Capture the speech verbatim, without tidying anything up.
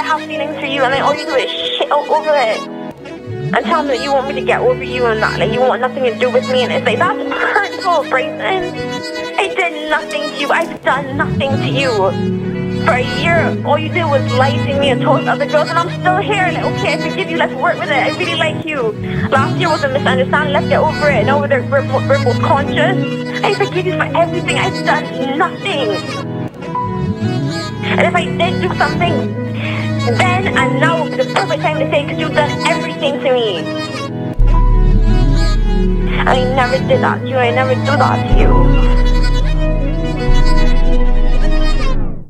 have feelings for you, and then all you do is shit all over it. And tell me that you want me to get over you and that, like, you want nothing to do with me, and it's like, that's hurtful, Bryson. I did nothing to you. I've done nothing to you. For a year, all you did was lie to me and told other girls, and I'm still here. Like, okay, I forgive you. Let's work with it. I really like you. Last year was a misunderstanding. Let's get over it. Now we're, we're, we're both conscious. I forgive you for everything. I've done nothing. And if I did do something, then and now would be the perfect time to say, because you've done everything to me. I never did that to you. I never do that to you.